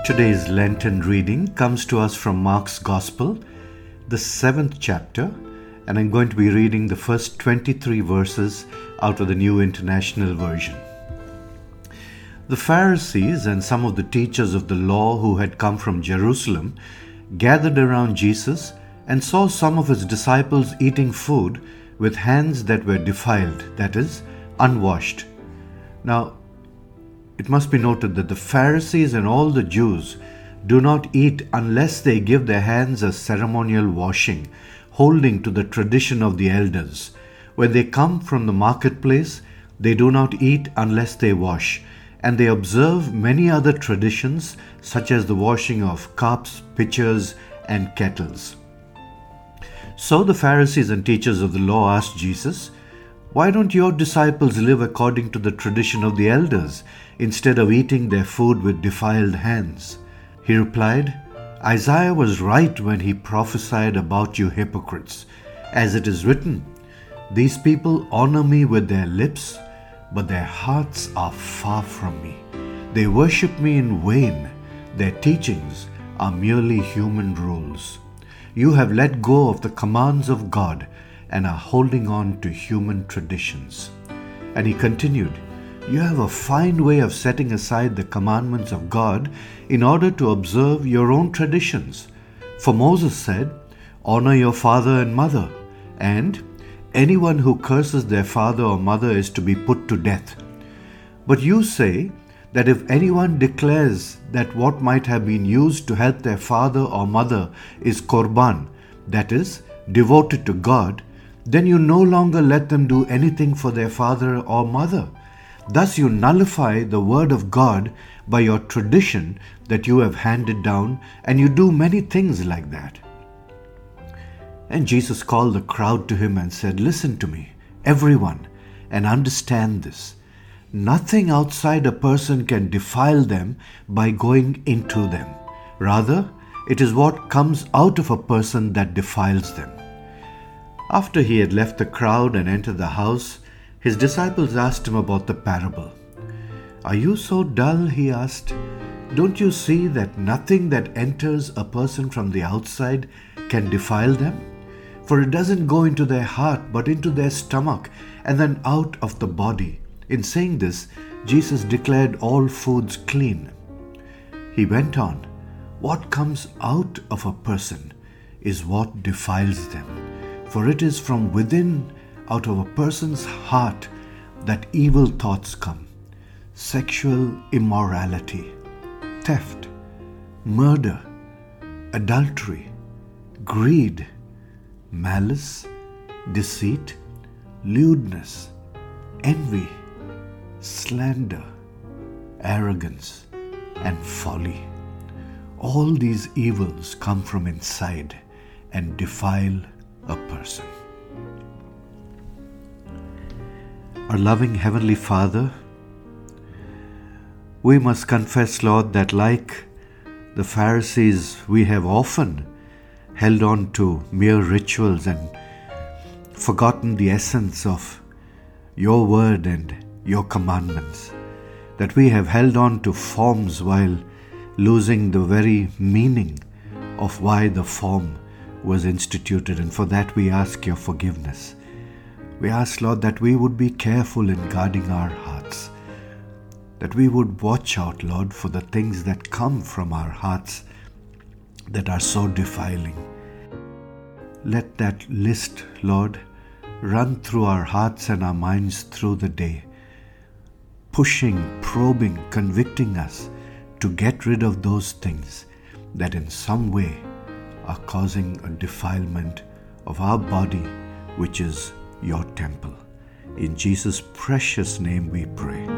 Today's Lenten reading comes to us from Mark's Gospel, the 7th chapter, and I'm going to be reading the first 23 verses out of the New International Version. The Pharisees and some of the teachers of the law who had come from Jerusalem gathered around Jesus and saw some of his disciples eating food with hands that were defiled, that is, unwashed. Now, it must be noted that the Pharisees and all the Jews do not eat unless they give their hands a ceremonial washing, holding to the tradition of the elders. When they come from the marketplace, they do not eat unless they wash, and they observe many other traditions such as the washing of cups, pitchers, and kettles. So the Pharisees and teachers of the law asked Jesus, "Why don't your disciples live according to the tradition of the elders, instead of eating their food with defiled hands?" He replied, "Isaiah was right when he prophesied about you hypocrites. As it is written, 'These people honor me with their lips, but their hearts are far from me. They worship me in vain. Their teachings are merely human rules. You have let go of the commands of God and are holding on to human traditions." And he continued, "You have a fine way of setting aside the commandments of God in order to observe your own traditions. For Moses said, 'Honor your father and mother,' and 'Anyone who curses their father or mother is to be put to death.' But you say that if anyone declares that what might have been used to help their father or mother is korban, that is, devoted to God, then you no longer let them do anything for their father or mother. Thus you nullify the word of God by your tradition that you have handed down, and you do many things like that." And Jesus called the crowd to him and said, "Listen to me, everyone, and understand this. Nothing outside a person can defile them by going into them. Rather, it is what comes out of a person that defiles them." After he had left the crowd and entered the house, his disciples asked him about the parable. "Are you so dull?" he asked. "Don't you see that nothing that enters a person from the outside can defile them? For it doesn't go into their heart, but into their stomach, and then out of the body." In saying this, Jesus declared all foods clean. He went on, "What comes out of a person is what defiles them. For it is from within, out of a person's heart, that evil thoughts come: sexual immorality, theft, murder, adultery, greed, malice, deceit, lewdness, envy, slander, arrogance, and folly. All these evils come from inside and defile a person." Our loving Heavenly Father, we must confess, Lord, that like the Pharisees, we have often held on to mere rituals and forgotten the essence of your word and your commandments, that we have held on to forms while losing the very meaning of why the form was instituted, and for that we ask your forgiveness. We ask, Lord, that we would be careful in guarding our hearts, that we would watch out, Lord, for the things that come from our hearts that are so defiling. Let that list, Lord, run through our hearts and our minds through the day, pushing, probing, convicting us to get rid of those things that in some way are causing a defilement of our body, which is your temple. In Jesus' precious name we pray.